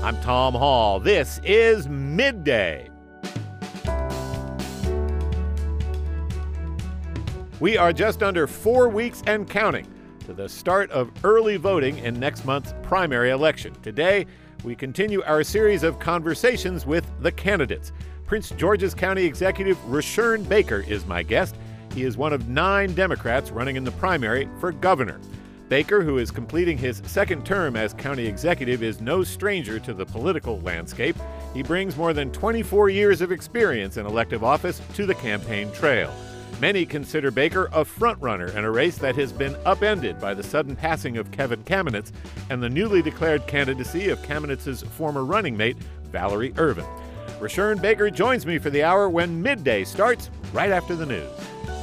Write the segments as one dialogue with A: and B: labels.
A: I'm Tom Hall. This is Midday. We are just under 4 weeks and counting to the start of early voting in next month's primary election. Today, we continue our series of conversations with the candidates. Prince George's County Executive Rushern Baker is my guest. He is one of 9 Democrats running in the primary for governor. Baker, who is completing his second term as county executive, is no stranger to the political landscape. He brings more than 24 years of experience in elective office to the campaign trail. Many consider Baker a frontrunner in a race that has been upended by the sudden passing of Kevin Kamenetz and the newly declared candidacy of Kamenetz's former running mate, Valerie Irvin. Rushern Baker joins me for the hour when Midday starts right after the news.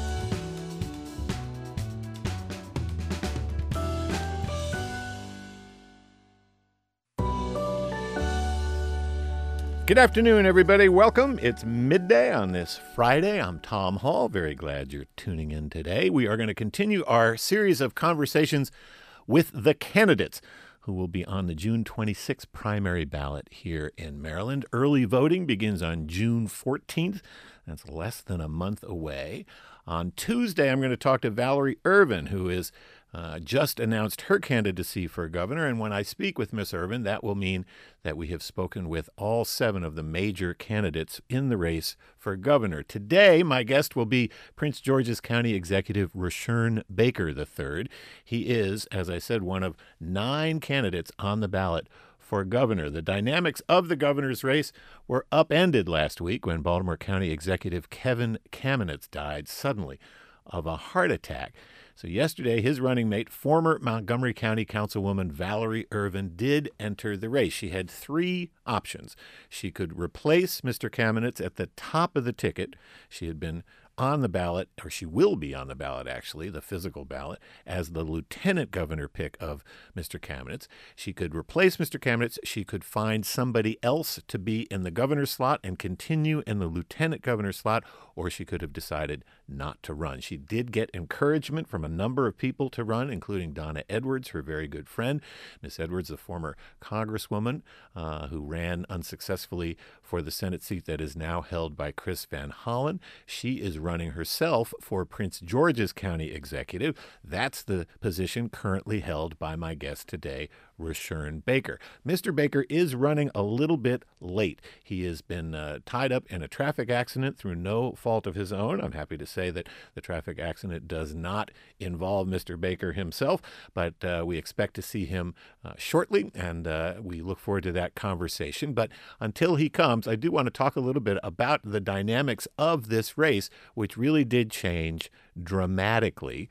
A: Good afternoon, everybody. Welcome. It's Midday on this Friday. I'm Tom Hall. Very glad you're tuning in today. We are going to continue our series of conversations with the candidates who will be on the June 26th primary ballot here in Maryland. Early voting begins on June 14th. That's less than a month away. On Tuesday, I'm going to talk to Valerie Irvin, who is just announced her candidacy for governor. And when I speak with Miss Irvin, that will mean that we have spoken with all 7 of the major candidates in the race for governor. Today, my guest will be Prince George's County Executive Rushern Baker III. He is, as I said, one of 9 candidates on the ballot for governor. The dynamics of the governor's race were upended last week when Baltimore County Executive Kevin Kamenetz died suddenly of a heart attack. So yesterday, his running mate, former Montgomery County Councilwoman Valerie Irvin, did enter the race. She had 3 options. She could replace Mr. Kamenetz at the top of the ticket. She had been on the ballot, or she will be on the ballot, actually, the physical ballot, as the lieutenant governor pick of Mr. Kamenetz. She could replace Mr. Kamenetz. She could find somebody else to be in the governor's slot and continue in the lieutenant governor slot, or she could have decided not to run. She did get encouragement from a number of people to run, including Donna Edwards, her very good friend. Miss Edwards, the former congresswoman who ran unsuccessfully for the Senate seat that is now held by Chris Van Hollen. She is running herself for Prince George's County Executive. That's the position currently held by my guest today, Rushern Baker. Mr. Baker is running a little bit late. He has been tied up in a traffic accident through no fault of his own. I'm happy to say that the traffic accident does not involve Mr. Baker himself, but we expect to see him shortly, and we look forward to that conversation. But until he comes, I do want to talk a little bit about the dynamics of this race, which really did change dramatically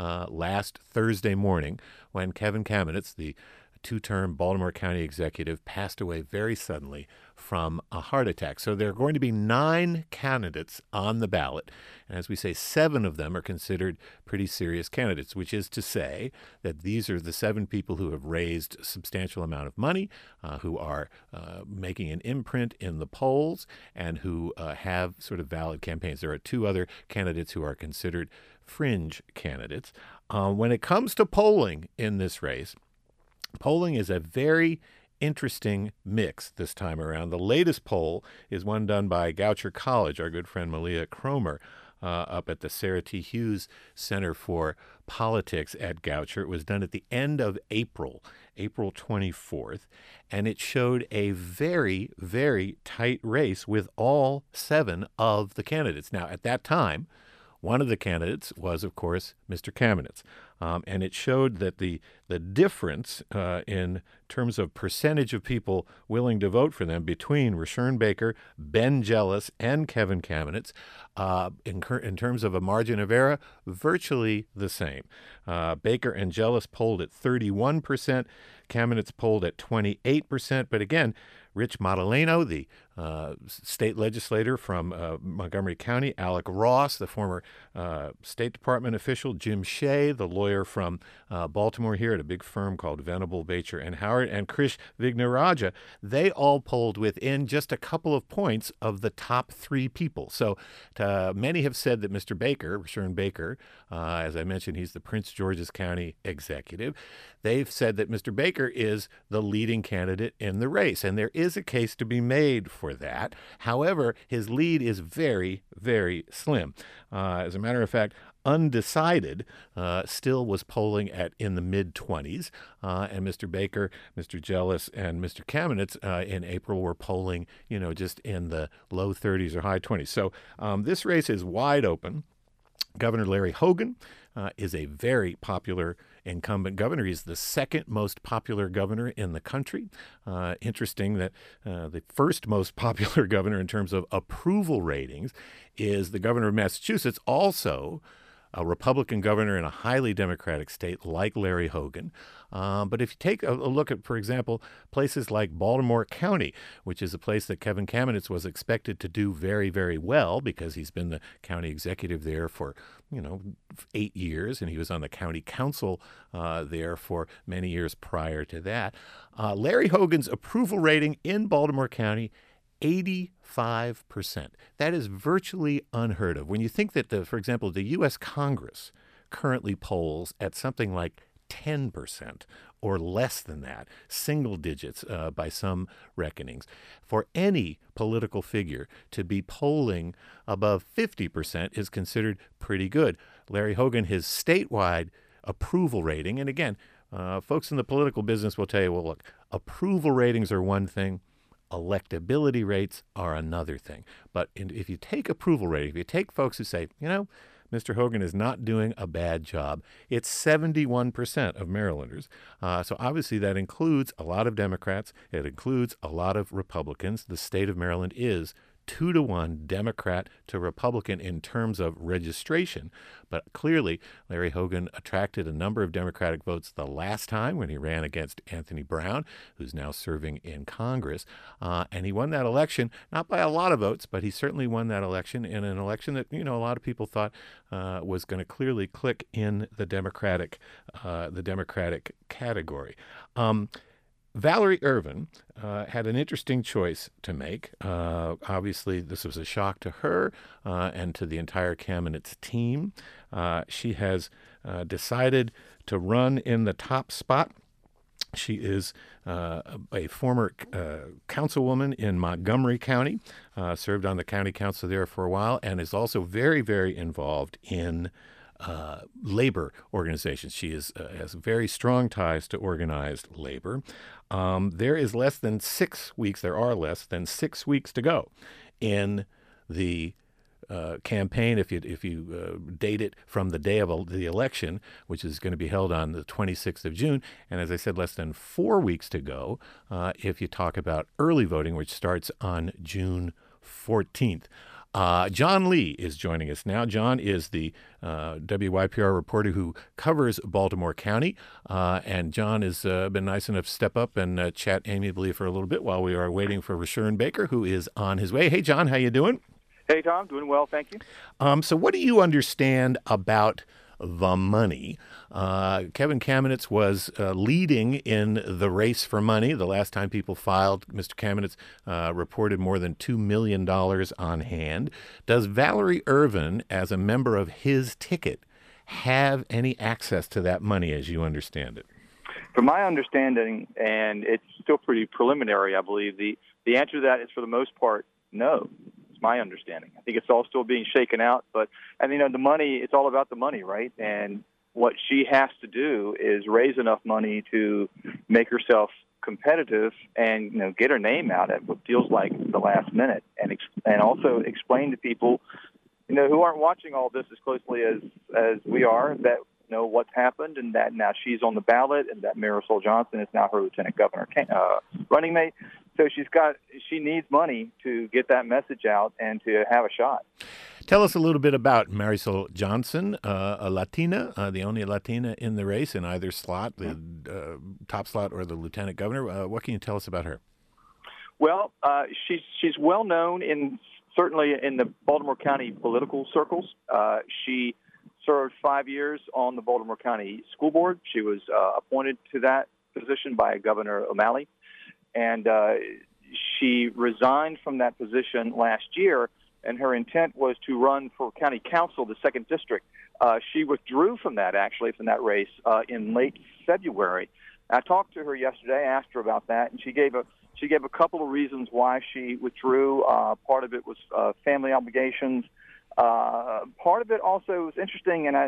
A: last Thursday morning when Kevin Kamenetz, the 2-term Baltimore County executive, passed away very suddenly from a heart attack. So there are going to be 9 candidates on the ballot. And as we say, 7 of them are considered pretty serious candidates, which is to say that these are the 7 people who have raised a substantial amount of money, who are making an imprint in the polls, and who have sort of valid campaigns. There are 2 other candidates who are considered fringe candidates. When it comes to polling in this race, polling is a very interesting mix this time around. The latest poll is one done by Goucher College, our good friend Malia Cromer, up at the Sarah T. Hughes Center for Politics at Goucher. It was done at the end of April 24th, and it showed a very, very tight race with all 7 of the candidates. Now, at that time, one of the candidates was, of course, Mr. Kamenetz. And it showed that the difference in terms of percentage of people willing to vote for them between Rushern Baker, Ben Jealous, and Kevin Kamenetz, in terms of a margin of error, virtually the same. Baker and Jealous polled at 31%, Kamenetz polled at 28%, but again, Rich Madaleno, the state legislator from Montgomery County, Alec Ross, the former State Department official, Jim Shea, the lawyer lawyer from Baltimore here at a big firm called Venable, Bacher, and Howard, and Krish Vignarajah. They all polled within just a couple of points of the top three people. So many have said that Mr. Baker, Rushern Baker, as I mentioned, he's the Prince George's County executive. They've said that Mr. Baker is the leading candidate in the race, and there is a case to be made for that. However, his lead is very, very slim. As a matter of fact, Undecided still was polling in the mid-20s, and Mr. Baker, Mr. Jealous, and Mr. Kamenetz in April were polling, just in the low 30s or high 20s. So this race is wide open. Governor Larry Hogan is a very popular incumbent governor. He's the second most popular governor in the country. Interesting that the first most popular governor in terms of approval ratings is the governor of Massachusetts, also a Republican governor in a highly Democratic state like Larry Hogan. But if you take a look at, for example, places like Baltimore County, which is a place that Kevin Kamenetz was expected to do very, very well because he's been the county executive there for, 8 years, and he was on the county council there for many years prior to that. Larry Hogan's approval rating in Baltimore County, 85%. That is virtually unheard of. When you think that, for example, the U.S. Congress currently polls at something like 10% or less than that, single digits by some reckonings. For any political figure to be polling above 50% is considered pretty good. Larry Hogan, his statewide approval rating, and again, folks in the political business will tell you, well, look, approval ratings are one thing, electability rates are another thing. But if you take approval rating, if you take folks who say, Mr. Hogan is not doing a bad job, it's 71% of Marylanders. So obviously that includes a lot of Democrats. It includes a lot of Republicans. The state of Maryland is 2-1 Democrat to Republican in terms of registration. But clearly, Larry Hogan attracted a number of Democratic votes the last time when he ran against Anthony Brown, who's now serving in Congress. And he won that election, not by a lot of votes, but he certainly won that election in an election that, a lot of people thought was going to clearly click in the Democratic category. Valerie Ervin had an interesting choice to make. Obviously, this was a shock to her and to the entire Kamenetz team. She has decided to run in the top spot. She is a former councilwoman in Montgomery County, served on the county council there for a while, and is also very, very involved in labor organizations. She has very strong ties to organized labor. There are less than 6 weeks to go in the campaign, if you date it from the day of the election, which is going to be held on the 26th of June. And as I said, less than 4 weeks to go if you talk about early voting, which starts on June 14th. John Lee is joining us now. John is the WYPR reporter who covers Baltimore County, and John has been nice enough to step up and chat amiably for a little bit while we are waiting for Rushern Baker, who is on his way. Hey, John, how you doing?
B: Hey, Tom, doing well, thank you.
A: So what do you understand about the money? Kevin Kamenetz was leading in the race for money. The last time people filed, Mr. Kamenetz reported more than $2 million on hand. Does Valerie Ervin, as a member of his ticket, have any access to that money as you understand it?
B: From my understanding, and it's still pretty preliminary, I believe, the answer to that is for the most part, no. It's my understanding. I think it's all still being shaken out. But, the money, it's all about the money, right? And what she has to do is raise enough money to make herself competitive and, get her name out at what feels like the last minute, and also explain to people, who aren't watching all this as closely as we are, that what's happened, and that now she's on the ballot, and that Marisol Johnson is now her lieutenant governor running mate. So she needs money to get that message out and to have a shot.
A: Tell us a little bit about Marisol Johnson, a Latina, the only Latina in the race in either slot, the top slot or the lieutenant governor. What can you tell us about her?
B: Well, she's well known certainly in the Baltimore County political circles. She served 5 years on the Baltimore County School Board. She was appointed to that position by Governor O'Malley, and she resigned from that position last year, and her intent was to run for county council, the 2nd District. She withdrew from that race in late February. I talked to her yesterday, asked her about that, and she gave a couple of reasons why she withdrew. Part of it was family obligations. Part of it also was interesting, and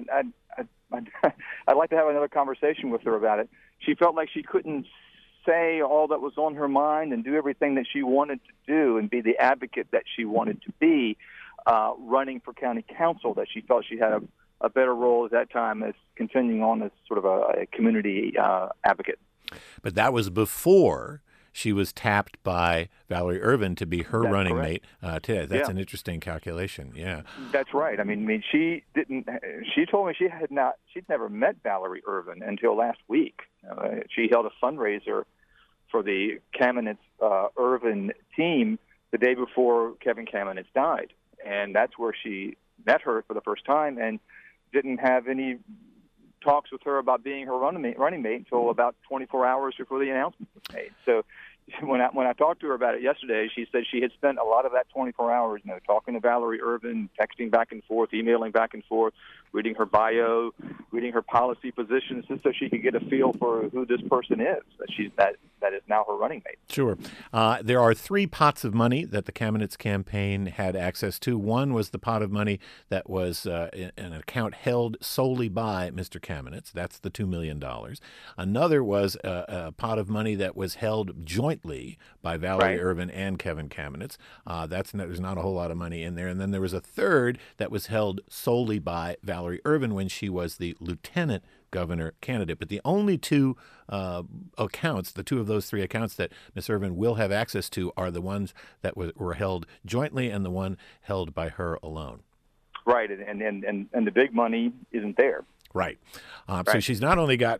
B: I'd like to have another conversation with her about it. She felt like she couldn't say all that was on her mind and do everything that she wanted to do and be the advocate that she wanted to be running for county council, that she felt she had a better role at that time as continuing on as sort of a community advocate.
A: But that was before she was tapped by Valerie Irvin to be her running mate today. That's an interesting calculation. Yeah,
B: that's right. I mean, she didn't. She told me she'd never met Valerie Irvin until last week. She held a fundraiser for the Kamenetz Irvin team the day before Kevin Kamenetz died, and that's where she met her for the first time, and didn't have any talks with her about being her running mate until about 24 hours before the announcement was made. So when I talked to her about it yesterday, she said she had spent a lot of that 24 hours, talking to Valerie Irvin, texting back and forth, emailing back and forth, reading her bio, reading her policy positions, just so she could get a feel for who this person is, that is now her running mate.
A: Sure. There are 3 pots of money that the Kamenetz campaign had access to. One was the pot of money that was an account held solely by Mr. Kamenetz. That's the $2 million. Another was a pot of money that was held jointly by Valerie Irvin and Kevin Kamenetz. There's not a whole lot of money in there. And then there was a third that was held solely by Valerie Irvin when she was the lieutenant governor candidate. But the only 2 accounts, the 2 of those 3 accounts that Ms. Irvin will have access to are the ones that were held jointly and the one held by her alone.
B: Right, and the big money isn't there.
A: Right. So she's not only got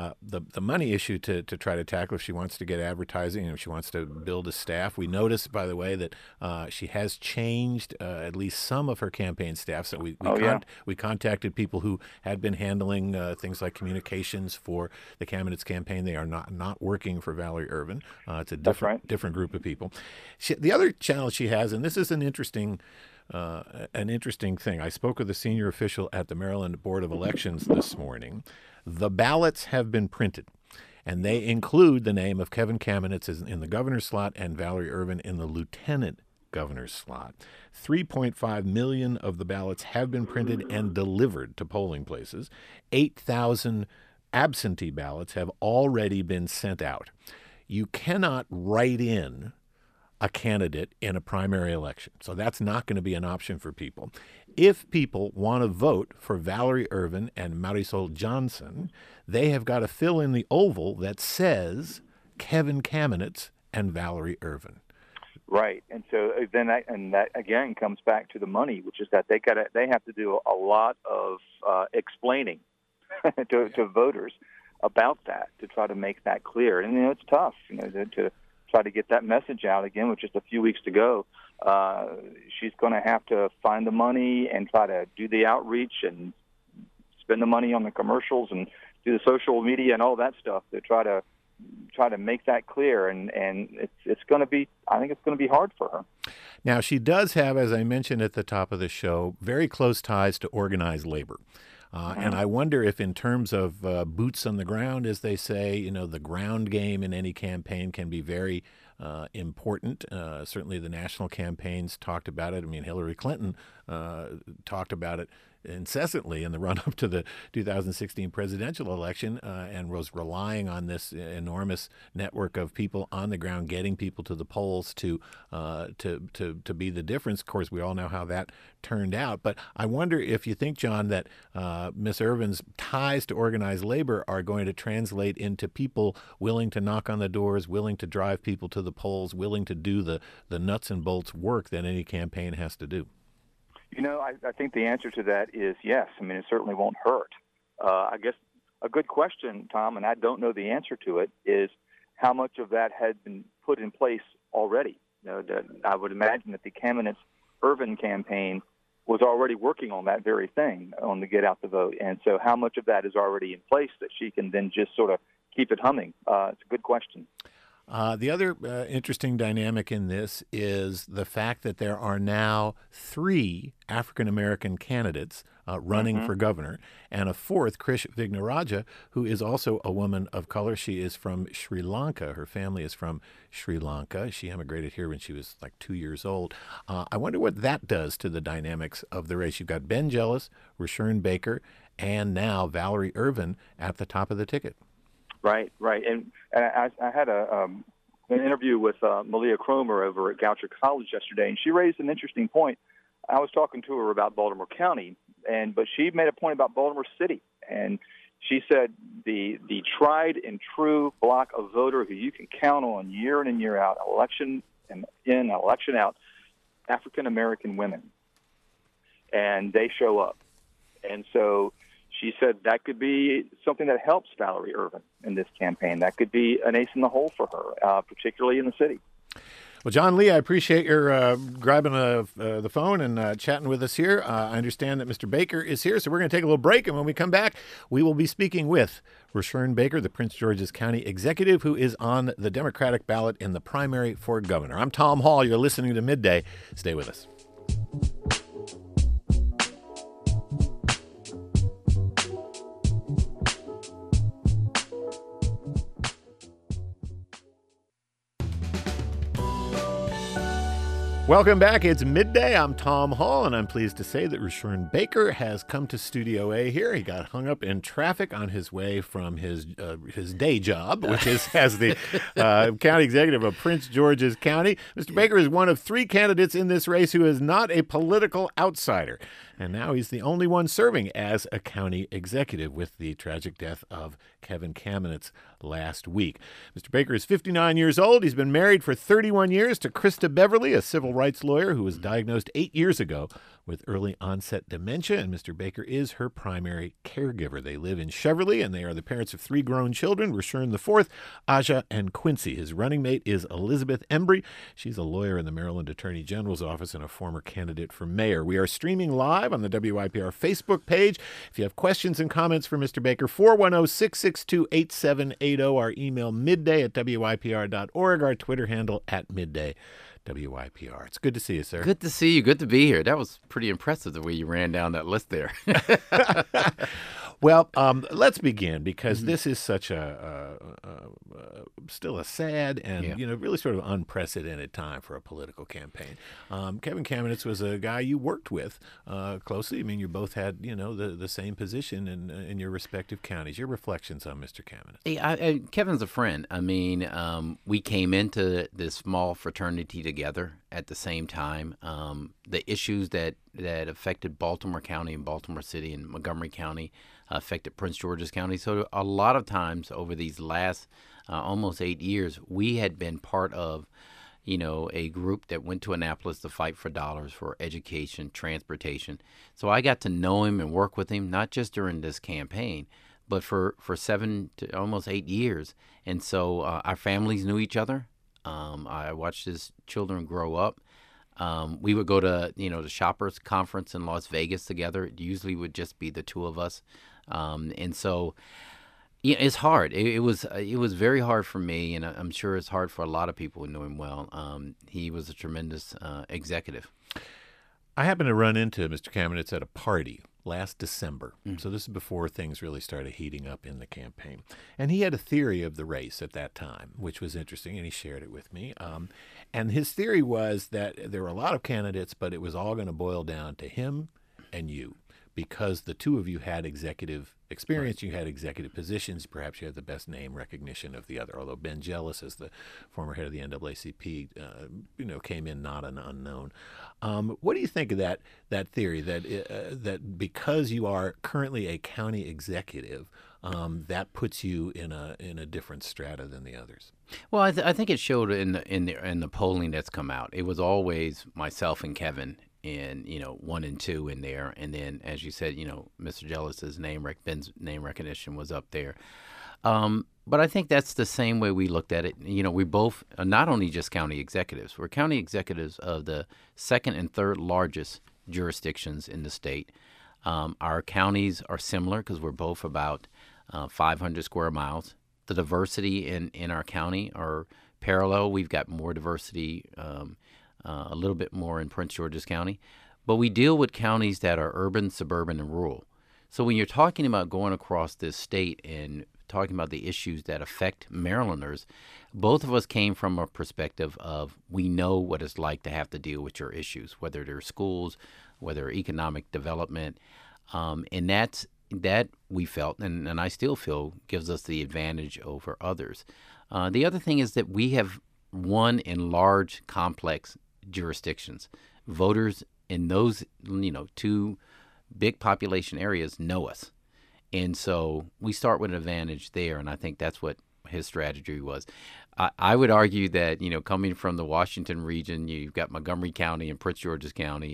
A: the money issue to try to tackle if she wants to get advertising and if she wants to build a staff. We noticed, by the way, that she has changed at least some of her campaign staff. So we contacted people who had been handling things like communications for the Kamenetz campaign. They are not working for Valerie Irvin. It's a different group of people. The other challenge she has, and this is an interesting thing. I spoke with a senior official at the Maryland Board of Elections this morning. The ballots have been printed, and they include the name of Kevin Kamenetz in the governor's slot and Valerie Irvin in the lieutenant governor's slot. 3.5 million of the ballots have been printed and delivered to polling places. 8,000 absentee ballots have already been sent out. You cannot write in a candidate in a primary election. So that's not going to be an option for people. If people want to vote for Valerie Irvin and Marisol Johnson, they have got to fill in the oval that says Kevin Kamenetz and Valerie Irvin.
B: Right, and so then that again comes back to the money, which is that they have to do a lot of explaining to voters about that to try to make that clear. And it's tough, to try to get that message out again with just a few weeks to go. She's going to have to find the money and try to do the outreach and spend the money on the commercials and do the social media and all that stuff to try to make that clear. And it's going to be, I think it's going to be hard for her.
A: Now, she does have, as I mentioned at the top of the show, very close ties to organized labor. And I wonder if in terms of boots on the ground, as they say, the ground game in any campaign can be very important. Certainly the national campaigns talked about it. I mean, Hillary Clinton talked about it incessantly in the run-up to the 2016 presidential election and was relying on this enormous network of people on the ground getting people to the polls to be the difference. Of course, we all know how that turned out. But I wonder if you think, John, that Ms. Irvin's ties to organized labor are going to translate into people willing to knock on the doors, willing to drive people to the polls, willing to do the nuts and bolts work that any campaign has to do.
B: I think the answer to that is yes. I mean, it certainly won't hurt. I guess a good question, Tom, and I don't know the answer to it, is how much of that had been put in place already. I would imagine that the Kamenetz Irvin campaign was already working on that very thing, on the get out the vote. And so how much of that is already in place that she can then just sort of keep it humming? It's a good question.
A: The other interesting dynamic in this is the fact that there are now 3 African-American candidates running for governor, and a 4th, Krish Vignarajah, who is also a woman of color. She is from Sri Lanka. Her family is from Sri Lanka. She immigrated here when she was like 2 years old. I wonder what that does to the dynamics of the race. You've got Ben Jealous, Rushern Baker, and now Valerie Irvin at the top of the ticket.
B: Right. And I had an interview with Malia Cromer over at Goucher College yesterday, and she raised an interesting point. I was talking to her about Baltimore County, but she made a point about Baltimore City, and she said the tried and true block of voter who you can count on year in and year out, election in, election out, African American women, and they show up, and so she said that could be something that helps Valerie Irvin in this campaign. That could be an ace in the hole for her, particularly in the city.
A: Well, John Lee, I appreciate your grabbing the phone and chatting with us here. I understand that Mr. Baker is here, so we're going to take a little break, and when we come back, we will be speaking with Rushern Baker, the Prince George's County executive, who is on the Democratic ballot in the primary for governor. I'm Tom Hall. You're listening to Midday. Stay with us. Welcome back. It's midday. I'm Tom Hall, and I'm pleased to say that Rushern Baker has come to Studio A here. He got hung up in traffic on his way from his day job, which is as the county executive of Prince George's County. Mr. Baker is one of 3 candidates in this race who is not a political outsider. And now he's the only one serving as a county executive with the tragic death of Kevin Kamenetz last week. Mr. Baker is 59 years old. He's been married for 31 years to Krista Beverly, a civil rights lawyer who was diagnosed 8 years ago with early onset dementia, and Mr. Baker is her primary caregiver. They live in Cheverly, and they are the parents of 3 grown children, Rushern IV, Aja, and Quincy. His running mate is Elizabeth Embry. She's a lawyer in the Maryland Attorney General's office and a former candidate for mayor. We are streaming live on the WYPR Facebook page. If you have questions and comments for Mr. Baker, 410-662-8780. Our email midday@wypr.org. Our Twitter handle @midday. WYPR. It's good to see you, sir.
C: Good to see you. Good to be here. That was pretty impressive the way you ran down that list there.
A: Well, let's begin, because this is such still a sad and really sort of unprecedented time for a political campaign. Kevin Kamenetz was a guy you worked with closely. I mean, you both had the same position in your respective counties. Your reflections on Mr. Kamenetz?
C: Hey, Kevin's a friend. I mean, we came into this small fraternity together at the same time. The issues that affected Baltimore County and Baltimore City and Montgomery County affected Prince George's County. So a lot of times over these last almost 8 years, we had been part of, a group that went to Annapolis to fight for dollars for education, transportation. So I got to know him and work with him, not just during this campaign, but for 7 to almost 8 years. And so our families knew each other. I watched his children grow up. We would go to, the Shoppers Conference in Las Vegas together. It usually would just be the 2 of us. And so it's hard. It was very hard for me, and I'm sure it's hard for a lot of people who know him well. He was a tremendous executive.
A: I happened to run into Mr. Kamenetz at a party last December. So this is before things really started heating up in the campaign. And he had a theory of the race at that time, which was interesting, and he shared it with me. And his theory was that there were a lot of candidates, but it was all going to boil down to him and you, because the 2 of you had executive experience, you had executive positions, perhaps you had the best name recognition of the other, although Ben Jealous, as the former head of the NAACP, came in not an unknown. What do you think of that theory, that because you are currently a county executive, that puts you in a different strata than the others?
C: Well, I think it showed in the polling that's come out. It was always myself and Kevin, and 1 and 2 in there, and then, as you said, Mr. Jealous's Ben's name recognition was up there. But I think that's the same way we looked at it. We both are not only just county executives. We're county executives of the 2nd and 3rd largest jurisdictions in the state. Our counties are similar because we're both about 500 square miles. The diversity in our county are parallel. We've got more diversity, a little bit more in Prince George's County. But we deal with counties that are urban, suburban, and rural. So when you're talking about going across this state and talking about the issues that affect Marylanders, both of us came from a perspective of we know what it's like to have to deal with your issues, whether they're schools, whether economic development. And that we felt, and I still feel, gives us the advantage over others. The other thing is that we have won in large, complex jurisdictions. Voters in those, two big population areas know us. And so we start with an advantage there, and I think that's what his strategy was. I would argue that, coming from the Washington region, you've got Montgomery County and Prince George's County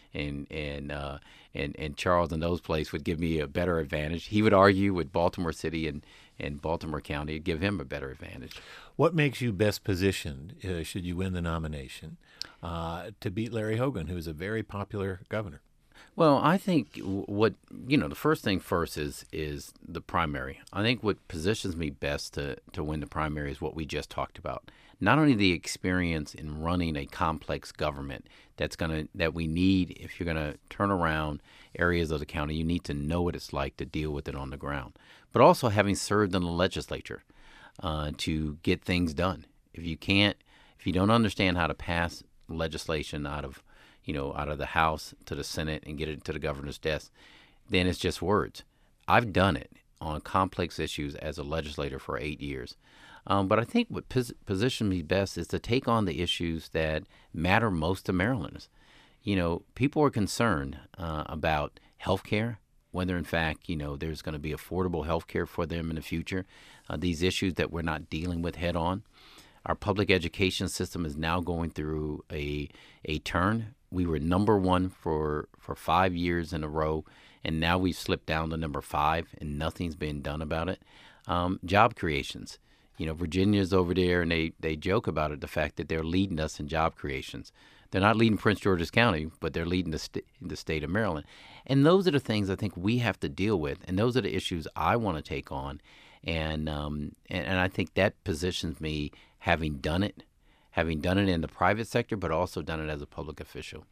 C: and Charles and those places would give me a better advantage. He would argue with Baltimore City and Baltimore County, it'd give him a better advantage.
A: What makes you best positioned, should you win the nomination, to beat Larry Hogan, who is a very popular governor?
C: Well, I think the first thing first is the primary. I think what positions me best to win the primary is what we just talked about. Not only the experience in running a complex government that we need if you're going to turn around areas of the county, you need to know what it's like to deal with it on the ground, but also having served in the legislature to get things done. If you don't understand how to pass legislation out of the House to the Senate and get it to the governor's desk, then it's just words. I've done it on complex issues as a legislator for 8 years. But I think what positions me best is to take on the issues that matter most to Marylanders. People are concerned about health care, whether in fact, there's going to be affordable health care for them in the future, these issues that we're not dealing with head on. Our public education system is now going through a turn. We were number one for 5 years in a row, and now we've slipped down to number 5, and nothing's been done about it. Job creations. Virginia's over there, and they joke about it, the fact that they're leading us in job creations. They're not leading Prince George's County, but they're leading the state of Maryland. And those are the things I think we have to deal with, and those are the issues I want to take on. And I think that positions me, having done it in the private sector, but also done it as a public official.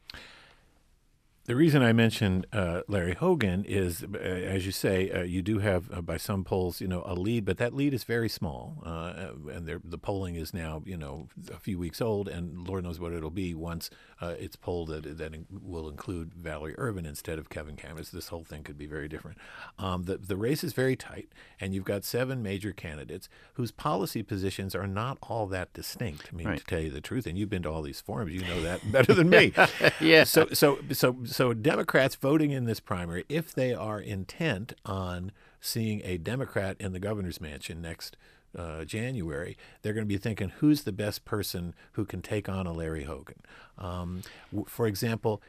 A: The reason I mentioned Larry Hogan is, as you say, you do have, by some polls, a lead, but that lead is very small. And the polling is now, a few weeks old, and Lord knows what it'll be once it's polled that will include Valerie Irvin instead of Kevin Campbell. This whole thing could be very different. The race is very tight, and you've got 7 major candidates whose policy positions are not all that distinct. I mean, right. To tell you the truth, and you've been to all these forums, you know that better than me.
C: Yeah.
A: So Democrats voting in this primary, if they are intent on seeing a Democrat in the governor's mansion next January, they're going to be thinking, who's the best person who can take on a Larry Hogan? For example,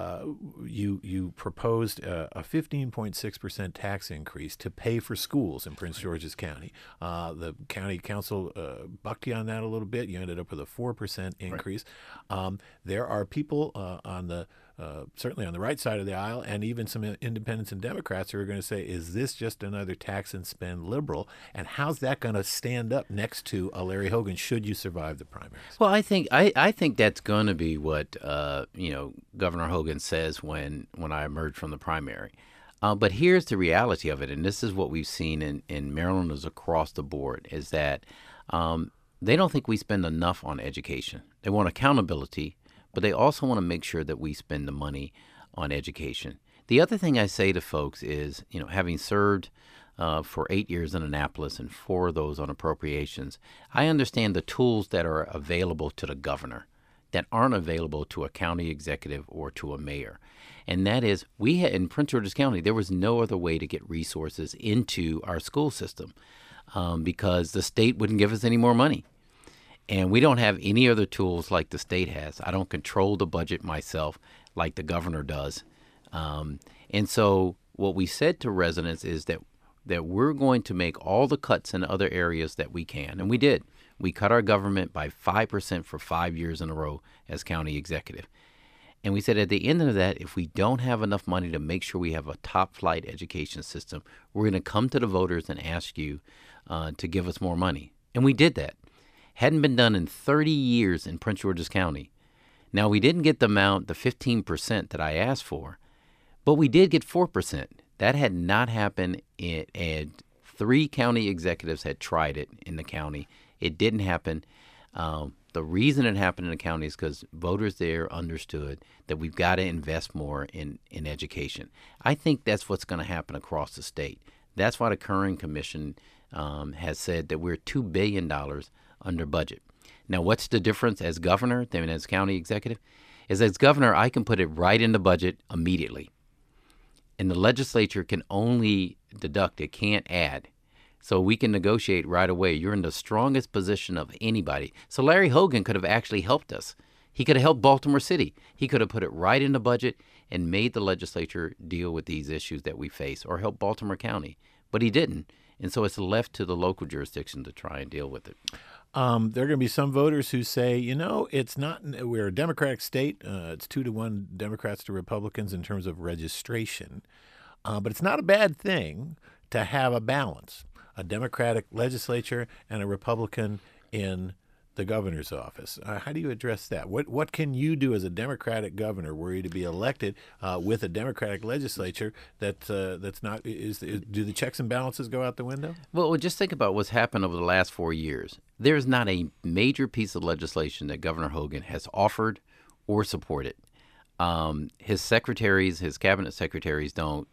A: you proposed a 15.6% tax increase to pay for schools in Prince George's County. The county council bucked you on that a little bit. You ended up with a 4% increase. Right. There are people certainly on the right side of the aisle, and even some independents and Democrats who are going to say, is this just another tax and spend liberal? And how's that going to stand up next to a Larry Hogan should you survive the primaries?
C: Well, I think that's going to be what Governor Hogan says when I emerge from the primary. But here's the reality of it, and this is what we've seen in Marylanders across the board, is that they don't think we spend enough on education. They want accountability, but they also want to make sure that we spend the money on education. The other thing I say to folks is, having served for 8 years in Annapolis and 4 of those on appropriations, I understand the tools that are available to the governor that aren't available to a county executive or to a mayor. And that is, in Prince George's County, there was no other way to get resources into our school system because the state wouldn't give us any more money. And we don't have any other tools like the state has. I don't control the budget myself like the governor does. And so what we said to residents is that we're going to make all the cuts in other areas that we can. And we did. We cut our government by 5% for 5 years in a row as county executive. And we said at the end of that, if we don't have enough money to make sure we have a top-flight education system, we're going to come to the voters and ask you to give us more money. And we did that. Hadn't been done in 30 years in Prince George's County. Now, we didn't get the 15% that I asked for, but we did get 4%. That had not happened, and 3 county executives had tried it in the county. It didn't happen. The reason it happened in the county is because voters there understood that we've got to invest more in education. I think that's what's going to happen across the state. That's why the Curran Commission has said that we're $2 billion under budget. Now, what's the difference as governor than as county executive? Is as governor, I can put it right in the budget immediately. And the legislature can only deduct, it can't add. So we can negotiate right away. You're in the strongest position of anybody. So Larry Hogan could have actually helped us. He could have helped Baltimore City. He could have put it right in the budget and made the legislature deal with these issues that we face, or help Baltimore County. But he didn't. And so it's left to the local jurisdiction to try and deal with it.
A: There are going to be some voters who say, it's not, we're a Democratic state. It's 2-1 Democrats to Republicans in terms of registration. But it's not a bad thing to have a balance, a Democratic legislature and a Republican in the governor's office. How do you address that? What can you do as a Democratic governor were you to be elected with a Democratic legislature that's not? Do the checks and balances go out the window?
C: Well, just think about what's happened over the last 4 years. There's not a major piece of legislation that Governor Hogan has offered or supported. His secretaries, his cabinet secretaries, don't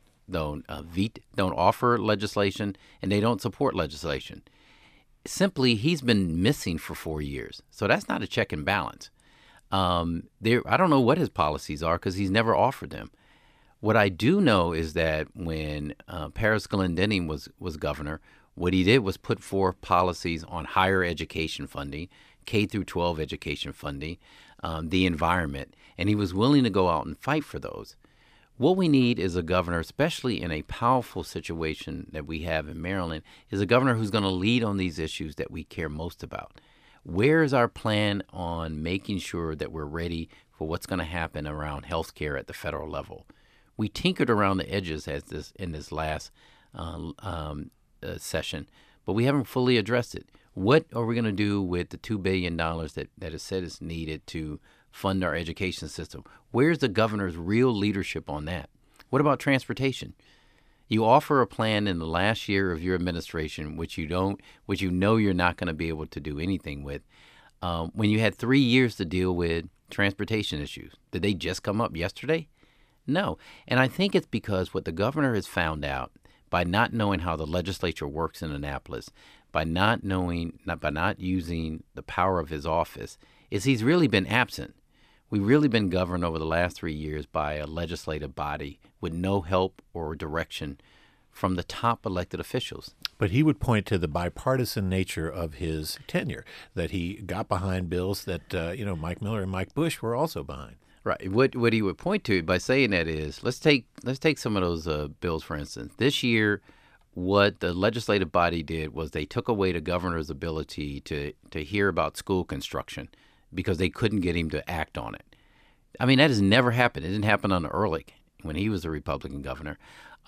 C: offer legislation, and they don't support legislation. Simply, he's been missing for 4 years. So that's not a check and balance. I don't know what his policies are because he's never offered them. What I do know is that when Paris Glendening was governor, what he did was put forth policies on higher education funding, K through 12 education funding, the environment, and he was willing to go out and fight for those. What we need is a governor, especially in a powerful situation that we have in Maryland, is a governor who's going to lead on these issues that we care most about. Where is our plan on making sure that we're ready for what's going to happen around health care at the federal level? We tinkered around the edges in this last session, but we haven't fully addressed it. What are we going to do with the $2 billion that is said is needed to fund our education system? Where's the governor's real leadership on that? What about transportation? You offer a plan in the last year of your administration, which you know you're not going to be able to do anything with, when you had 3 years to deal with transportation issues. Did they just come up yesterday? No. And I think it's because what the governor has found out by not knowing how the legislature works in Annapolis, by not using the power of his office, is he's really been absent. We've really been governed over the last 3 years by a legislative body with no help or direction from the top elected officials.
A: But he would point to the bipartisan nature of his tenure, that he got behind bills that Mike Miller and Mike Bush were also behind.
C: Right. What he would point to by saying that is, let's take some of those bills, for instance. This year, what the legislative body did was they took away the governor's ability to hear about school construction because they couldn't get him to act on it. I mean, that has never happened. It didn't happen under Ehrlich when he was a Republican governor.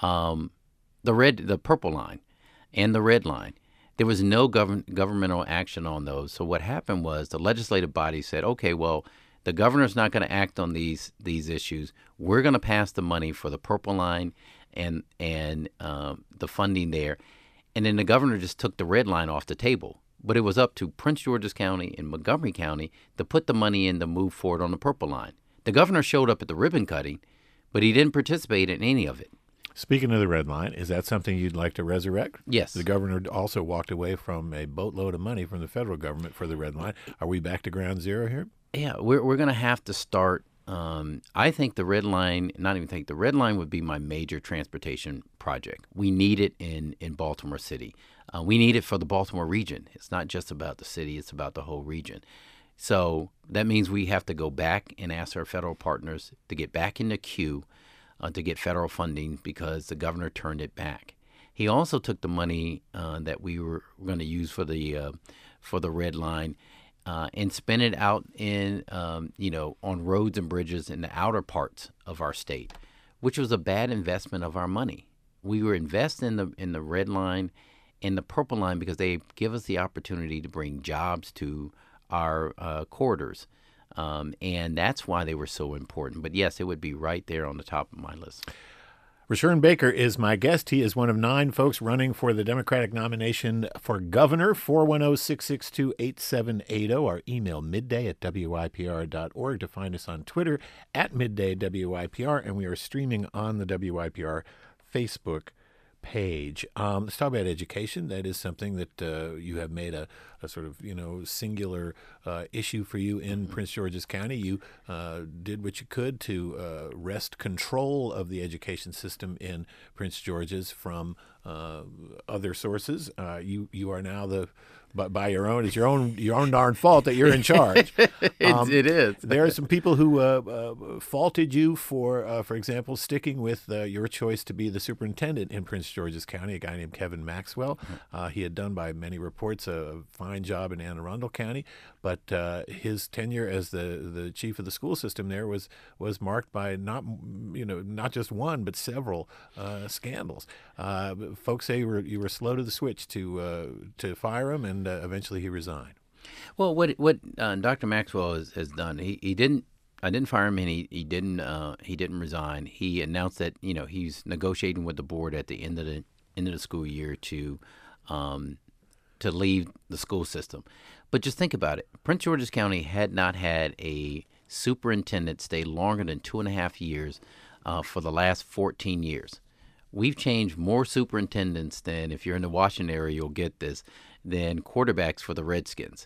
C: The purple line and the red line, there was no governmental action on those. So what happened was the legislative body said, okay, well, the governor's not going to act on these issues. We're going to pass the money for the purple line and the funding there. And then the governor just took the red line off the table. But it was up to Prince George's County and Montgomery County to put the money in to move forward on the purple line. The governor showed up at the ribbon cutting, but he didn't participate in any of it.
A: Speaking of the red line, is that something you'd like to resurrect?
C: Yes.
A: The governor also walked away from a boatload of money from the federal government for the red line. Are we back to ground zero here?
C: Yeah, we're going to have to start. I think the red line, the red line would be my major transportation project. We need it in Baltimore City. We need it for the Baltimore region. It's not just about the city, it's about the whole region. So that means we have to go back and ask our federal partners to get back in the queue to get federal funding because the governor turned it back. He also took the money that we were going to use for the red line and spend it out in, on roads and bridges in the outer parts of our state, which was a bad investment of our money. We were investing in the red line and the purple line because they give us the opportunity to bring jobs to our corridors. And that's why they were so important. But yes, it would be right there on the top of my list.
A: Rushern Baker is my guest. He is one of 9 folks running for the Democratic nomination for governor. 410-662-8780. Our email midday@wypr.org to find us on Twitter @middaywipr. And we are streaming on the WYPR Facebook page. Let's talk about education. That is something that you have made a sort of, singular issue for you in Prince George's County. You did what you could to wrest control of the education system in Prince George's from other sources. You are now by your own, it's your own darn fault that you're in charge.
C: It is.
A: There are some people who faulted you for example, sticking with your choice to be the superintendent in Prince George's County, a guy named Kevin Maxwell. He had done, by many reports, a fine job in Anne Arundel County, but his tenure as the chief of the school system there was marked by not just one but several scandals. Folks say you were slow to the switch to fire him, and eventually he resigned.
C: Well, what Dr. Maxwell has done, he didn't. I didn't fire him, and he didn't resign. He announced that he's negotiating with the board at the end of the school year to leave the school system. But just think about it. Prince George's County had not had a superintendent stay longer than 2.5 years for the last 14 years. We've changed more superintendents than, if you're in the Washington area, you'll get this, than quarterbacks for the Redskins.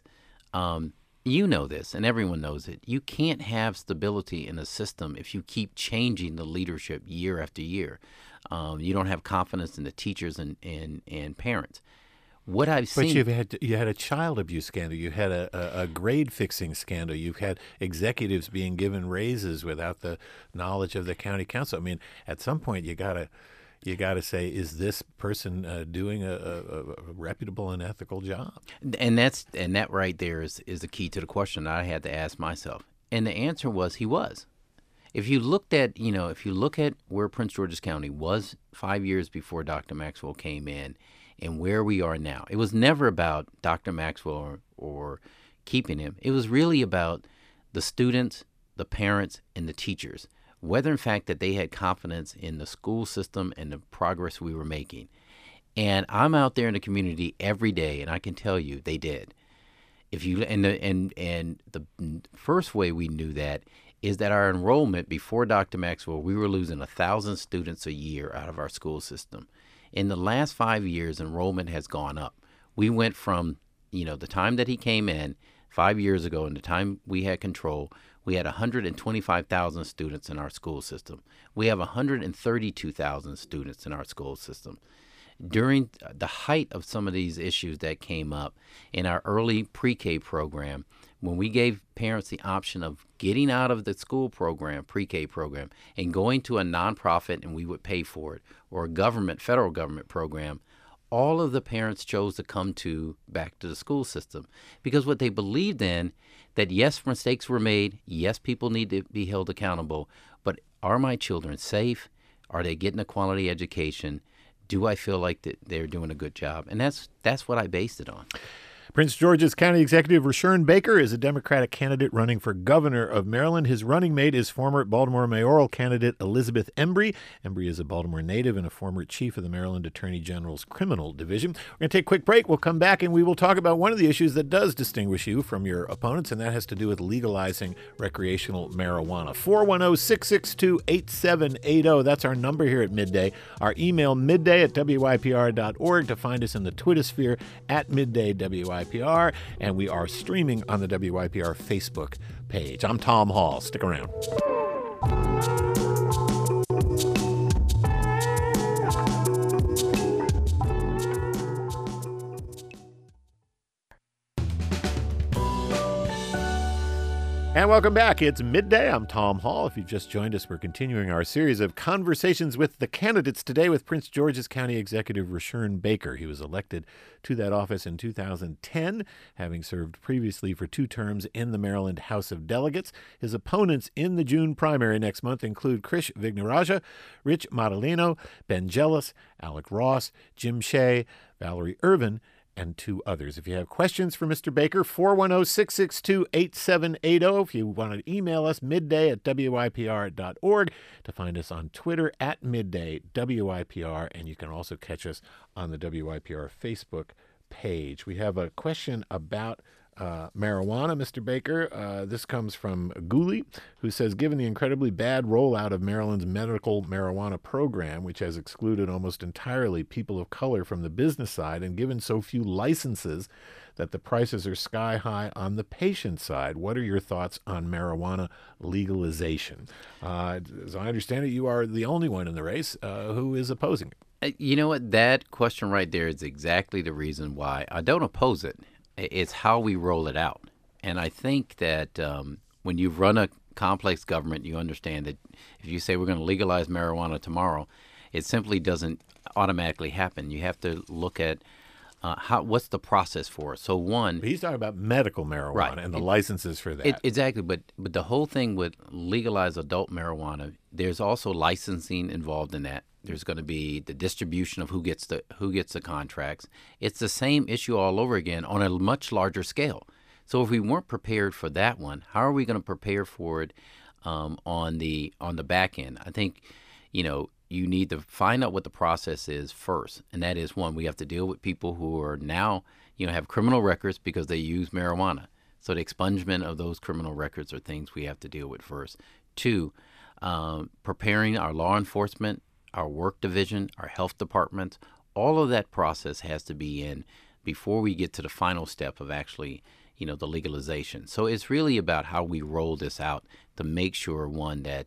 C: You know this, and everyone knows it. You can't have stability in a system if you keep changing the leadership year after year. You don't have confidence in the teachers and parents. What I've seen,
A: but you had a child abuse scandal. You had a grade fixing scandal. You've had executives being given raises without the knowledge of the county council. I mean, at some point you gotta say, is this person doing a reputable and ethical job?
C: And that right there is the key to the question I had to ask myself. And the answer was he was. If you look at where Prince George's County was 5 years before Dr. Maxwell came in, and where we are now, it was never about Dr. Maxwell or keeping him. It was really about the students, the parents, and the teachers, whether in fact that they had confidence in the school system and the progress we were making. And I'm out there in the community every day, and I can tell you they did. And the first way we knew that is that our enrollment before Dr. Maxwell, we were losing 1,000 students a year out of our school system. In the last 5 years, enrollment has gone up. We went from, the time that he came in 5 years ago and the time we had control, we had 125,000 students in our school system. We have 132,000 students in our school system. During the height of some of these issues that came up in our early pre-K program, when we gave parents the option of getting out of the school program, pre-K program, and going to a nonprofit and we would pay for it, or a federal government program, all of the parents chose to come back to the school system because what they believed in, that yes, mistakes were made, yes, people need to be held accountable, but are my children safe? Are they getting a quality education? Do I feel like that they're doing a good job? And that's what I based it on.
A: Prince George's County Executive Rushern Baker is a Democratic candidate running for governor of Maryland. His running mate is former Baltimore mayoral candidate Elizabeth Embry. Embry is a Baltimore native and a former chief of the Maryland Attorney General's Criminal Division. We're going to take a quick break. We'll come back and we will talk about one of the issues that does distinguish you from your opponents, and that has to do with legalizing recreational marijuana. 410-662-8780. That's our number here at Midday. Our email, midday@wypr.org, to find us in the Twitter sphere @middaywypr. And we are streaming on the WYPR Facebook page. I'm Tom Hall. Stick around. And welcome back. It's midday. I'm Tom Hall. If you've just joined us, we're continuing our series of conversations with the candidates today with Prince George's County Executive Rushern Baker. He was elected to that office in 2010, having served previously for 2 terms in the Maryland House of Delegates. His opponents in the June primary next month include Krish Vignarajah, Rich Madaleno, Ben Jealous, Alec Ross, Jim Shea, Valerie Irvin, and 2 others. If you have questions for Mr. Baker, 410-662-8780. If you want to email us, midday@wypr.org. To find us on Twitter @midday_WYPR. And you can also catch us on the WYPR Facebook page. We have a question about marijuana, Mr. Baker. This comes from Gooley, who says, given the incredibly bad rollout of Maryland's medical marijuana program, which has excluded almost entirely people of color from the business side, and given so few licenses that the prices are sky high on the patient side, what are your thoughts on marijuana legalization? As I understand it, you are the only one in the race who is opposing it.
C: You know what? That question right there is exactly the reason why I don't oppose it. It's how we roll it out. And I think that when you run a complex government, you understand that if you say we're going to legalize marijuana tomorrow, it simply doesn't automatically happen. You have to look at what's the process for it. So one,
A: he's talking about medical marijuana, right, and the licenses for that.
C: Exactly, but the whole thing with legalized adult marijuana, there's also licensing involved in that. There's going to be the distribution of who gets the contracts. It's the same issue all over again on a much larger scale. So if we weren't prepared for that one, how are we going to prepare for it on the back end? I think, you need to find out what the process is first, and that is, one, we have to deal with people who are now have criminal records because they use marijuana. So the expungement of those criminal records are things we have to deal with first. 2, preparing our law enforcement, our work division, our health departments, all of that process has to be in before we get to the final step of actually, the legalization. So it's really about how we roll this out to make sure, one, that,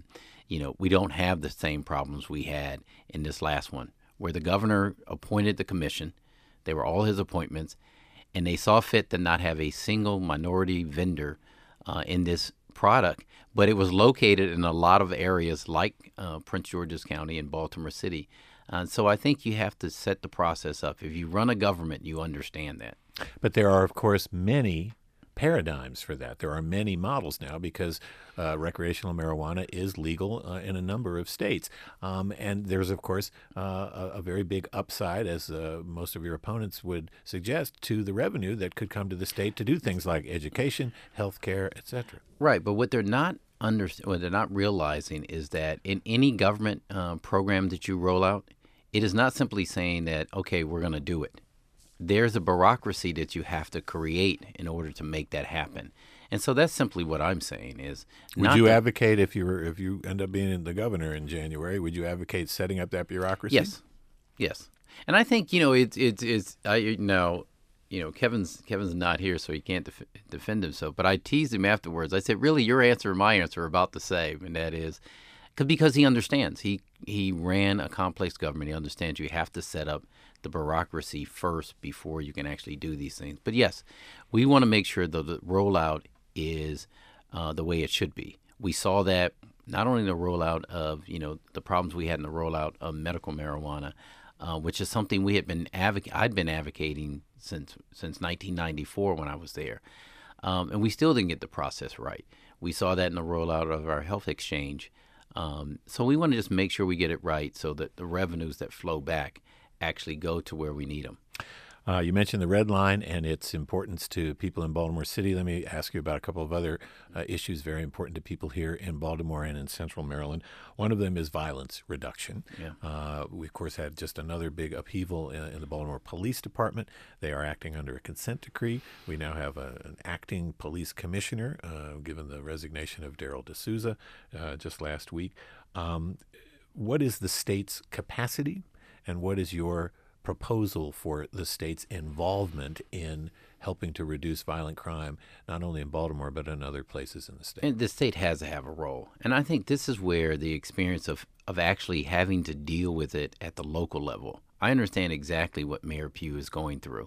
C: we don't have the same problems we had in this last one, where the governor appointed the commission. They were all his appointments, and they saw fit to not have a single minority vendor in this product, but it was located in a lot of areas like Prince George's County and Baltimore City. So I think you have to set the process up. If you run a government, you understand that.
A: But there are, of course, many paradigms for that. There are many models now because recreational marijuana is legal in a number of states. And there's, of course, a very big upside, as most of your opponents would suggest, to the revenue that could come to the state to do things like education, health care, et cetera.
C: Right. But what they're not realizing is that in any government program that you roll out, it is not simply saying that, okay, we're going to do it. There's a bureaucracy that you have to create in order to make that happen. And so that's simply what I'm saying is.
A: Would you advocate, if you end up being the governor in January, would you advocate setting up that bureaucracy?
C: Yes. And I think, Kevin's not here, so he can't defend himself. But I teased him afterwards. I said, really, your answer and my answer are about the same, and that is because he understands. He ran a complex government. He understands you have to set up the bureaucracy first before you can actually do these things. But yes, we want to make sure that the rollout is the way it should be. We saw that not only in the rollout of, the problems we had in the rollout of medical marijuana, which is something we had been I'd been advocating since 1994 when I was there. And we still didn't get the process right. We saw that in the rollout of our health exchange. So we want to just make sure we get it right so that the revenues that flow back actually go to where we need them.
A: You mentioned the red line and its importance to people in Baltimore City. Let me ask you about a couple of other issues very important to people here in Baltimore and in Central Maryland. One of them is violence reduction. Yeah. We, of course, had just another big upheaval in the Baltimore Police Department. They are acting under a consent decree. We now have an acting police commissioner, given the resignation of Daryl D'Souza just last week. What is the state's capacity, and what is your proposal for the state's involvement in helping to reduce violent crime, not only in Baltimore, but in other places in the state?
C: And the state has to have a role. And I think this is where the experience of actually having to deal with it at the local level. I understand exactly what Mayor Pugh is going through.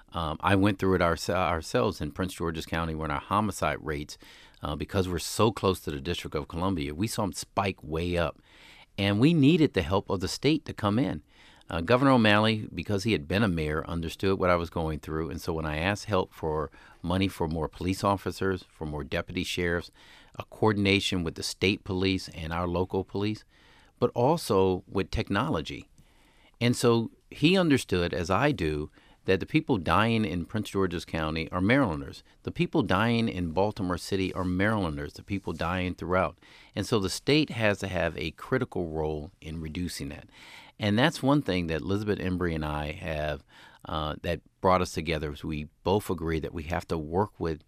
C: I went through it ourselves in Prince George's County when our homicide rates, because we're so close to the District of Columbia, we saw them spike way up. And we needed the help of the state to come in. Governor O'Malley, because he had been a mayor, understood what I was going through. And so when I asked help for money for more police officers, for more deputy sheriffs, a coordination with the state police and our local police, but also with technology. And so he understood, as I do, that the people dying in Prince George's County are Marylanders. The people dying in Baltimore City are Marylanders, the people dying throughout. And so the state has to have a critical role in reducing that. And that's one thing that Elizabeth Embry and I have that brought us together. Is we both agree that we have to work with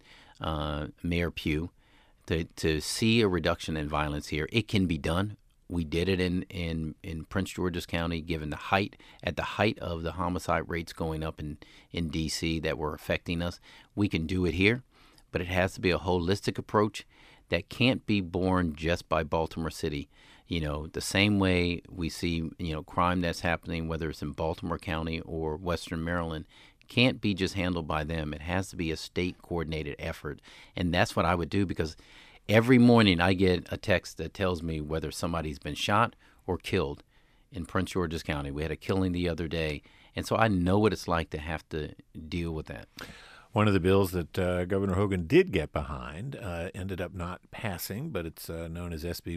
C: Mayor Pugh to see a reduction in violence here. It can be done. We did it in Prince George's County, given the height of the homicide rates going up in D.C. that were affecting us. We can do it here, but it has to be a holistic approach that can't be borne just by Baltimore City. The same way we see, crime that's happening, whether it's in Baltimore County or Western Maryland, can't be just handled by them. It has to be a state-coordinated effort, and that's what I would do, because every morning I get a text that tells me whether somebody's been shot or killed in Prince George's County. We had a killing the other day, and so I know what it's like to have to deal with that.
A: One of the bills that Governor Hogan did get behind ended up not passing, but it's known as SB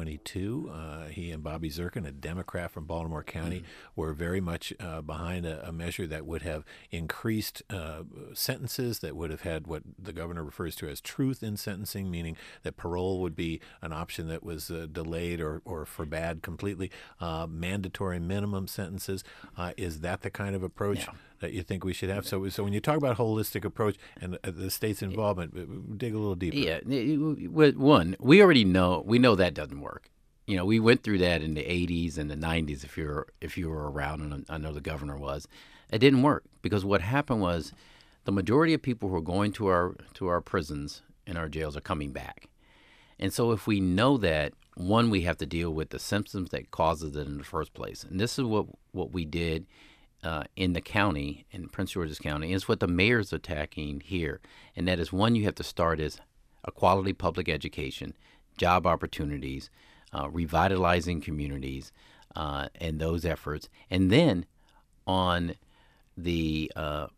A: 122. He and Bobby Zirkin, a Democrat from Baltimore County, were very much behind a measure that would have increased sentences, that would have had what the governor refers to as truth in sentencing, meaning that parole would be an option that was delayed or forbade completely. Mandatory minimum sentences. Is that the kind of approach that you think we should have? So when you talk about holistic approach and the state's involvement, dig a little deeper.
C: Yeah, one, we know that doesn't work. We went through that in the 80s and the 90s. If you were around, and I know the governor was, it didn't work, because what happened was the majority of people who are going to our prisons and our jails are coming back. And so if we know that, one, we have to deal with the symptoms that causes it in the first place. And this is what we did in the county, in Prince George's County, is what the mayor's attacking here. And that is, one, you have to start as a quality public education, job opportunities, revitalizing communities, and those efforts. And then on the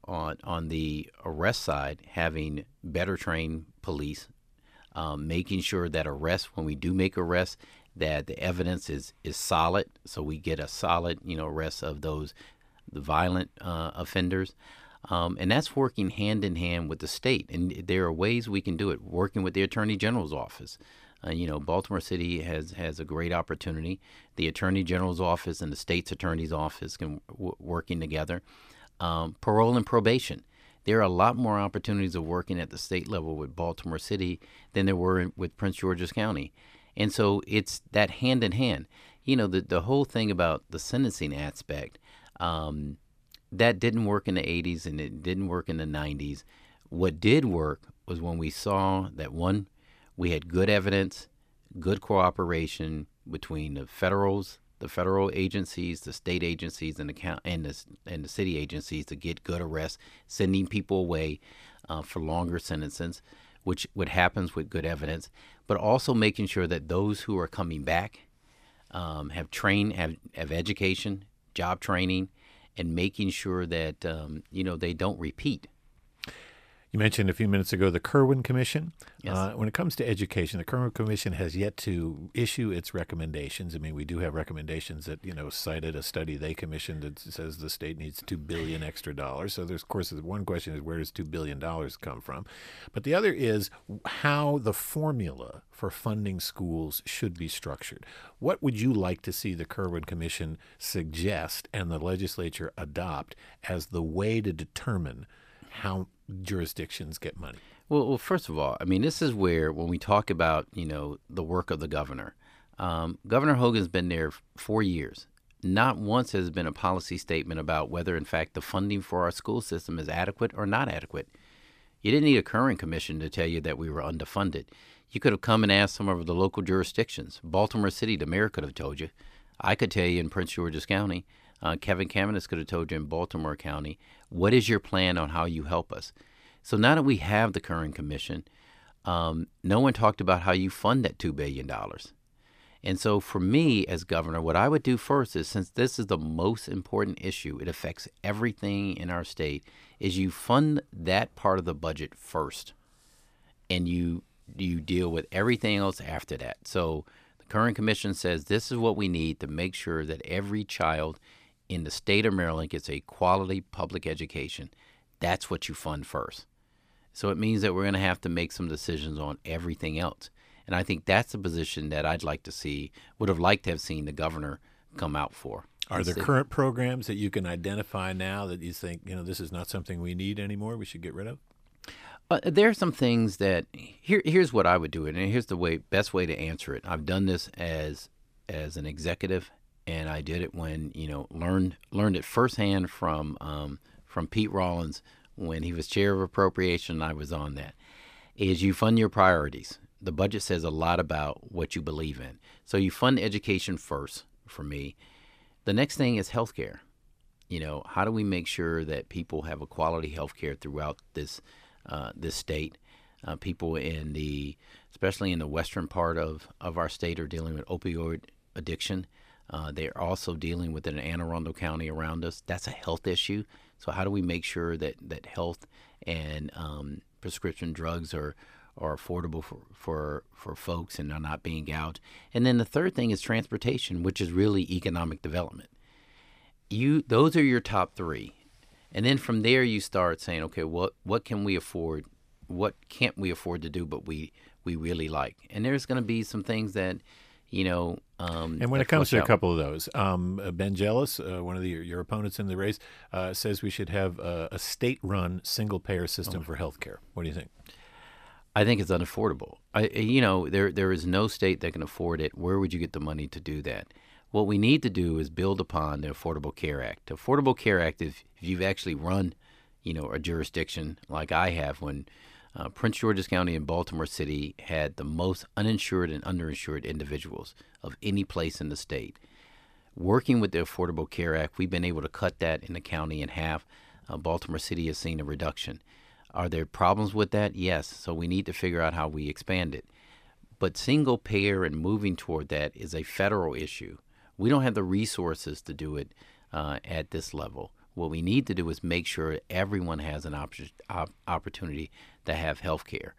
C: arrest side, having better trained police, making sure that arrests, when we do make arrests, that the evidence is solid, so we get a solid arrest of the violent offenders. And that's working hand in hand with the state. And there are ways we can do it, working with the Attorney General's office. Baltimore City has a great opportunity. The Attorney General's office and the state's attorney's office can working together. Parole and probation. There are a lot more opportunities of working at the state level with Baltimore City than there were with Prince George's County. And so it's that hand in hand. The whole thing about the sentencing aspect, that didn't work in the 80s and it didn't work in the 90s. What did work was when we saw that, one, we had good evidence, good cooperation between the federal agencies, the state agencies, and the city agencies to get good arrests, sending people away for longer sentences, which what happens with good evidence, but also making sure that those who are coming back have education, job training, and making sure that they don't repeat.
A: You mentioned a few minutes ago the Kirwan Commission.
C: Yes.
A: When it comes to education, the Kirwan Commission has yet to issue its recommendations. I mean, we do have recommendations that, cited a study they commissioned that says the state needs $2 billion extra dollars. So there's, of course, one question is, where does $2 billion come from? But the other is how the formula for funding schools should be structured. What would you like to see the Kirwan Commission suggest and the legislature adopt as the way to determine how jurisdictions get money?
C: Well, first of all, I mean, this is where, when we talk about, the work of the governor, Governor Hogan's been there 4 years. Not once has been a policy statement about whether, in fact, the funding for our school system is adequate or not adequate. You didn't need a Kirwan Commission to tell you that we were underfunded. You could have come and asked some of the local jurisdictions. Baltimore City, the mayor could have told you. I could tell you in Prince George's County, Kevin Kamenetz could have told you in Baltimore County, what is your plan on how you help us? So now that we have the current commission, no one talked about how you fund that $2 billion. And so for me as governor, what I would do first is, since this is the most important issue, it affects everything in our state, is you fund that part of the budget first, and you deal with everything else after that. So the current commission says this is what we need to make sure that every child in the state of Maryland gets a quality public education. That's what you fund first. So it means that we're going to have to make some decisions on everything else. And I think that's the position that I'd like to see, would have liked to have seen the governor come out for.
A: Are there current programs that you can identify now that you think, this is not something we need anymore, we should get rid of?
C: There are some things that, here's what I would do it, and here's the best way to answer it. I've done this as an executive, and I did it when, learned it firsthand from Pete Rollins when he was chair of appropriation and I was on that, is you fund your priorities. The budget says a lot about what you believe in. So you fund education first for me. The next thing is healthcare. How do we make sure that people have a quality healthcare throughout this state? People especially in the western part of our state, are dealing with opioid addiction. They're also dealing with it in Anne Arundel County around us. That's a health issue. So how do we make sure that health and prescription drugs are affordable for folks and are not being gouged? And then the third thing is transportation, which is really economic development. Those are your top three. And then from there you start saying, okay, what can we afford? What can't we afford to do but we really like? And there's going to be some things that,
A: and when it comes to a couple of those, Ben Jealous, one of your opponents in the race, says we should have a state-run single-payer system for health care. What do you think?
C: I think it's unaffordable. There is no state that can afford it. Where would you get the money to do that? What we need to do is build upon the Affordable Care Act. The Affordable Care Act, if you've actually run, a jurisdiction like I have, when Prince George's County and Baltimore City had the most uninsured and underinsured individuals of any place in the state. Working with the Affordable Care Act, we've been able to cut that in the county in half. Baltimore City has seen a reduction. Are there problems with that? Yes. So we need to figure out how we expand it. But single payer and moving toward that is a federal issue. We don't have the resources to do it at this level. What we need to do is make sure everyone has an opportunity to have health care.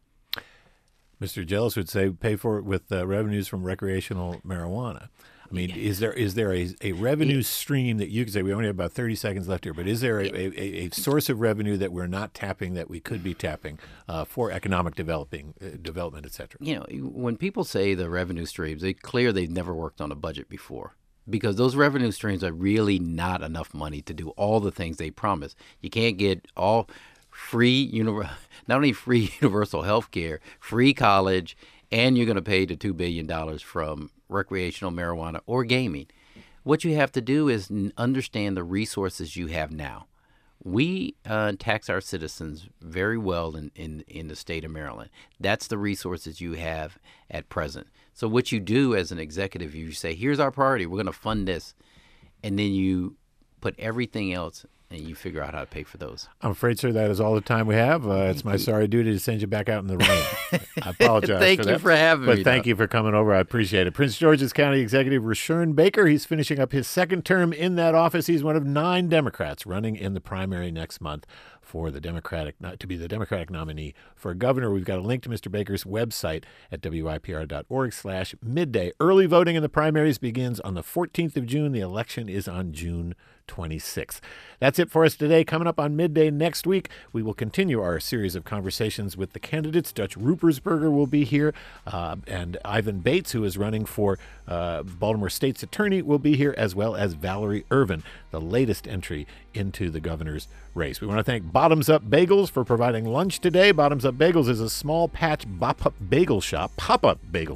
A: Mr. Jealous would say pay for it with revenues from recreational marijuana. I mean, is there a revenue stream that you could say, we only have about 30 seconds left here, but is there a source of revenue that we're not tapping that we could be tapping for economic development, et cetera?
C: When people say the revenue streams, it's clear they've never worked on a budget before, because those revenue streams are really not enough money to do all the things they promise. You can't get all not only free universal health care, free college, and you're going to pay the $2 billion from recreational marijuana or gaming. What you have to do is understand the resources you have now. We tax our citizens very well in the state of Maryland. That's the resources you have at present. So what you do as an executive, you say, here's our priority, we're going to fund this, and then you put everything else and you figure out how to pay for those.
A: I'm afraid, sir, that is all the time we have. It's my sorry duty to send you back out in the rain. I apologize
C: Thank
A: for that.
C: you for having me.
A: But thank you for coming over. I appreciate it. Prince George's County Executive Rushern Baker, he's finishing up his second term in that office. He's one of 9 Democrats running in the primary next month for the to be the Democratic nominee for governor. We've got a link to Mr. Baker's website at wypr.org/midday. Early voting in the primaries begins on the 14th of June. The election is on June 26th. That's it for us today. Coming up on Midday next week, we will continue our series of conversations with the candidates. Dutch Ruppersberger will be here, and Ivan Bates, who is running for Baltimore State's attorney, will be here, as well as Valerie Irvin, the latest entry into the governor's race. We want to thank Bottoms Up Bagels for providing lunch today. Bottoms Up Bagels is a small patch pop-up bagel shop,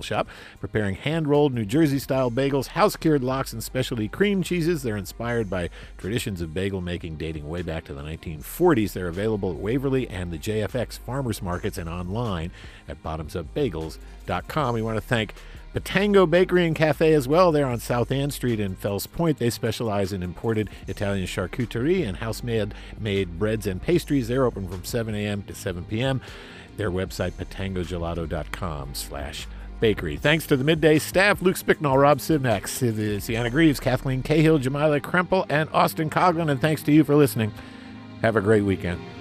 A: preparing hand-rolled New Jersey-style bagels, house-cured lox, and specialty cream cheeses. They're inspired by Traditions of bagel making dating way back to the 1940s. They're available at Waverly and the JFX Farmers Markets and online at bottomsupbagels.com. We want to thank Patango Bakery and Cafe as well. They're on South Ann Street in Fells Point. They specialize in imported Italian charcuterie and house-made breads and pastries. They're open from 7 a.m. to 7 p.m. Their website, patangogelato.com/bakery. Thanks to the Midday staff, Luke Spicknall, Rob Sivnak, Sienna Greaves, Kathleen Cahill, Jamila Krempel, and Austin Coughlin. And thanks to you for listening. Have a great weekend.